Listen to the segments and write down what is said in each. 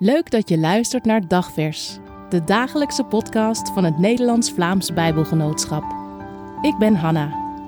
Leuk dat je luistert naar Dagvers, de dagelijkse podcast van het Nederlands-Vlaams Bijbelgenootschap. Ik ben Hanna.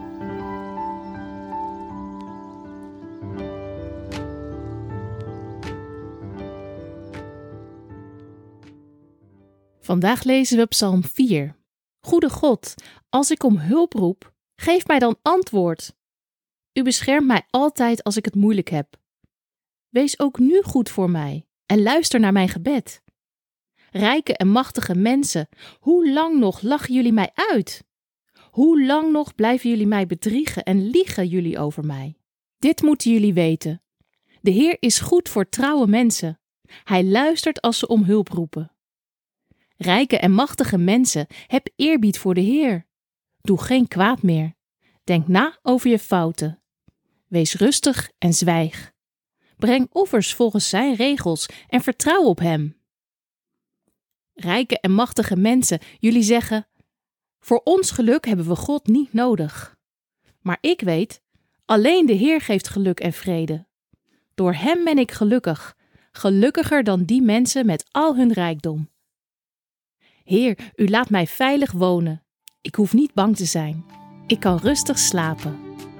Vandaag lezen we Psalm 4. Goede God, als ik om hulp roep, geef mij dan antwoord. U beschermt mij altijd als ik het moeilijk heb. Wees ook nu goed voor mij en luister naar mijn gebed. Rijke en machtige mensen, hoe lang nog lachen jullie mij uit? Hoe lang nog blijven jullie mij bedriegen en liegen jullie over mij? Dit moeten jullie weten. De Heer is goed voor trouwe mensen. Hij luistert als ze om hulp roepen. Rijke en machtige mensen, heb eerbied voor de Heer. Doe geen kwaad meer. Denk na over je fouten. Wees rustig en zwijg. Breng offers volgens zijn regels en vertrouw op hem. Rijke en machtige mensen, jullie zeggen: voor ons geluk hebben we God niet nodig. Maar ik weet, alleen de Heer geeft geluk en vrede. Door hem ben ik gelukkig, gelukkiger dan die mensen met al hun rijkdom. Heer, u laat mij veilig wonen. Ik hoef niet bang te zijn. Ik kan rustig slapen.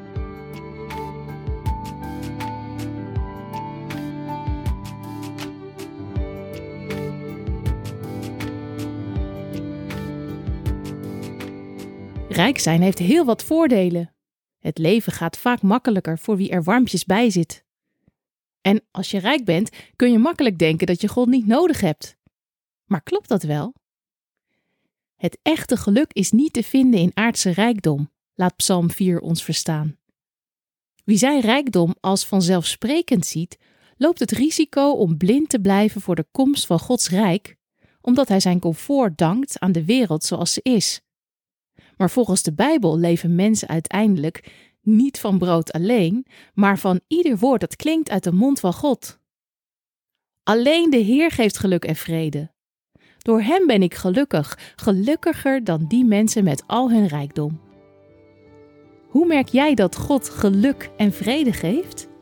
Rijk zijn heeft heel wat voordelen. Het leven gaat vaak makkelijker voor wie er warmpjes bij zit. En als je rijk bent, kun je makkelijk denken dat je God niet nodig hebt. Maar klopt dat wel? Het echte geluk is niet te vinden in aardse rijkdom, laat Psalm 4 ons verstaan. Wie zijn rijkdom als vanzelfsprekend ziet, loopt het risico om blind te blijven voor de komst van Gods rijk, omdat hij zijn comfort dankt aan de wereld zoals ze is. Maar volgens de Bijbel leven mensen uiteindelijk niet van brood alleen, maar van ieder woord dat klinkt uit de mond van God. Alleen de Heer geeft geluk en vrede. Door hem ben ik gelukkig, gelukkiger dan die mensen met al hun rijkdom. Hoe merk jij dat God geluk en vrede geeft?